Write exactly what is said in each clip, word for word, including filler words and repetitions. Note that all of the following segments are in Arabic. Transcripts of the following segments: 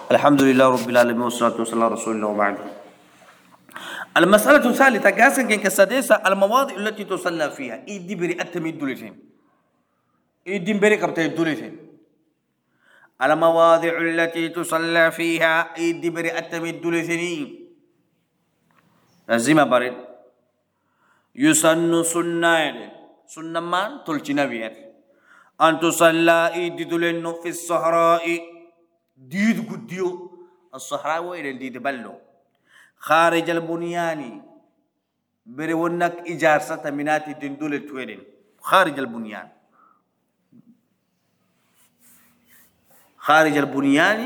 الحمد لله رب العالمين والصلاة والسلام على رسول الله وبعد. المسألة الثالثة قاسم كن كسادسة المواضع التي تصلى فيها إيدي بري أتمي الدولتين إيدي بري كبتي الدولتين المواضع التي تصلى فيها إيدي بري أتمي الدولتين لازم برد يسن سنة سنة ما تلجنا بيت أن تصلى إيدي دولين في الصحراء ديد قديو الصحراء وين ديد بلو خارج البنيان برونك إجارة مناتي دندول تويدين خارج البنيان خارج البنيان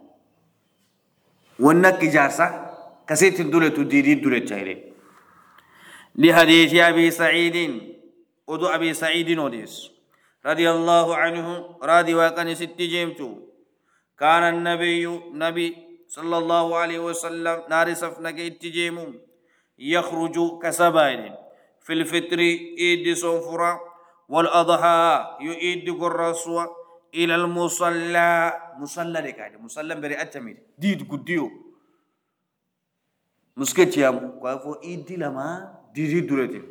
ونك إجارة كسيت دندول تديري دولة تايرين لحديث أبي سعيد ودو أبي سعيد وديس رضي الله عنه رضي وكان ست جيمتو كان النبي نبي صلى الله عليه وسلم نارسف نكي اتجيمو يخرج كسبائن في الفطر إيد صنفرا والأضحى يؤيد قرصوا إلى المصلى مصلى لك مصلى بري أتمير ديد قديو مسكت يامو كافو إيد لما ديد دولتين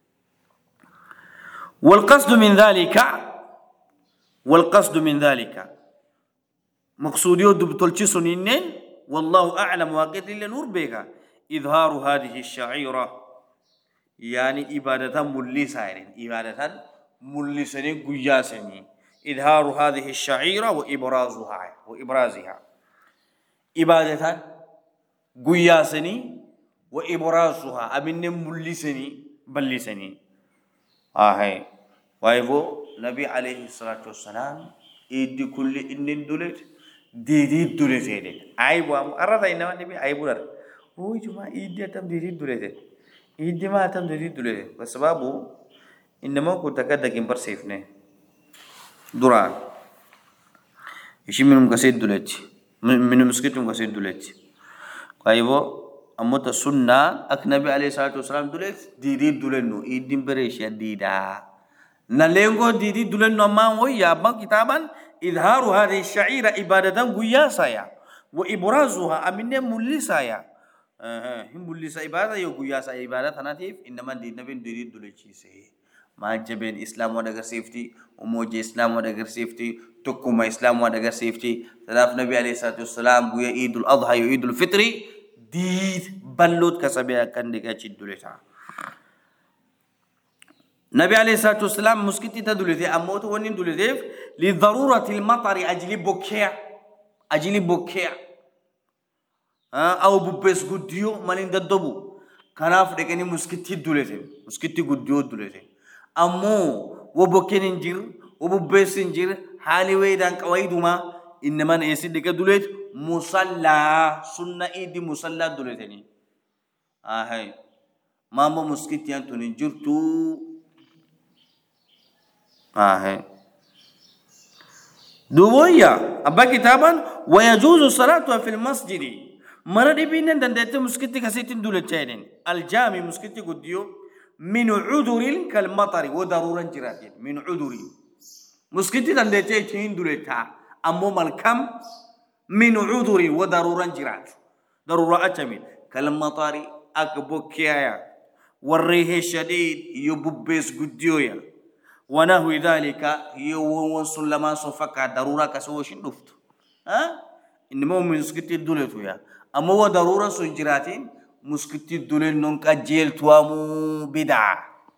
والقصد من ذلك والقصد من ذلك مقصوديو دبتولتي سنينين والله أعلم واقع لنور بيها إظهار هذه الشعيرة يعني إبادة ملسين إبادة ملسين قياسين إظهار هذه الشعيرة وإبرازها وإبرازها إبادة قياسين وإبرازها أبن ملسين بلسين آه وايفو نبي عليه الصلاة والسلام إيدي كل إنن دولت ديدي دولت هيدين عيبو أمو أرد إنما نبي عيبو لر هو جماعة إيدي أتم ديدي دولت إيدي ما أتم ديدي دولت وسبابو إنما كنت كده كمبر سيفني دوران إيشي منهم كسيد دولت منهم مسكتهم كسيد دولت عيبو أمو تسنة أكنبي عليه الصلاة والسلام دولت ديدي دولت نو إيدي بريش يديدا نلينغو ديدي دولن نمان ويا ما كتابا إظهار هذه الشعيرة إبادة قياسايا وإبرازها أمين ملسايا هم ملسا إبادة يو قياسا إبادة تناتيف إنما دي نبين ديدي دولن شيسي ما جبين إسلام ودقر سيفتي وموجي إسلام ودقر سيفتي تكما إسلام ودقر سيفتي تلاف نبي عليه الصلاة والسلام قويا إيد الأضحى يو الفطري ديد بلوت كسبيا كان ديكا دولتا نبي عليه الصلاة والسلام مسكتي تدولثي أموت ونين دولثيف لضرورة المطر أجل بكيع أجل بكيع أو ببس قديو مالين ددبو كناف دكاني مسكتي دولثي مسكتي قديو دولثي أمو وبكين إنجير وببس إنجير حالي ويدان كوايدوما إنما نيسي دكا دولث مصلى سنة إيدي مصلى دولثيني آه هاي ماما مسكتي أنتو ننجرتو آه دوبويا أبا كتابا ويجوز الصلاة في المسجد مرة بينن دندت مسكتي كسيتين دولتين الجامع مسكتي قديو من عذر كالمطر وضرورا جراتين من عذر مسكتي دندتين دولتا أمو مالكم من عذر وضرورا جرات ضرورة أجمل كالمطر أكبوكيا والريح الشديد يببس قديويا ونحو ذلك يوم سلمان صفكا ضرورة كسوشين دفت ها إنما مسكتي الدولة يا أما هو ضرورة سنجراتين مسكتي الدولة نونكا جيل توامو بدع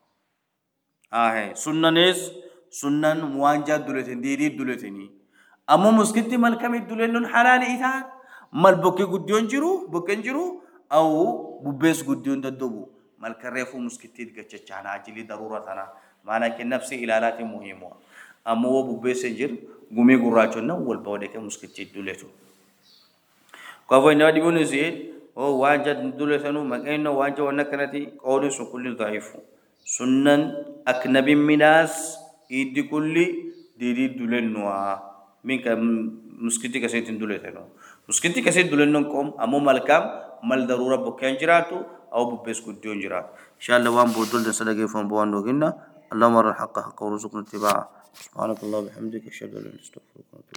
آه سنة نس سنة موانجا الدولة ديري الدولة أما مسكتي ملكم الدولة نون حلال إيثان مال بوكي قديون جرو بوكين جرو أو ببس قديون تدبو مال كريفو مسكتي دكتشانا أجلي ضرورة تنا معنى كنفسي إلالات مهمة أما هو ببسنجر قومي قراجنا والبودك مسكتي دولته كافو إنه ديبون زيد هو واجد دولتنو مكانه واجد ونكرتي قول سكول ضعيف سنن أكنبي مناس إيد كل ديري دولنوا من كم مسكتي كسيت دولتنو مسكتي كسيت دولنو كم أما ملكام مال ضرورة بكنجراتو أو ببس كديون جرات إن شاء الله وان بودل دسالة فان بوان دوغينا اللهم ارى الحق حقا ورزقنا اتباعه سبحانك الله وبحمدك اشهد ان لا اله الا انت استغفرك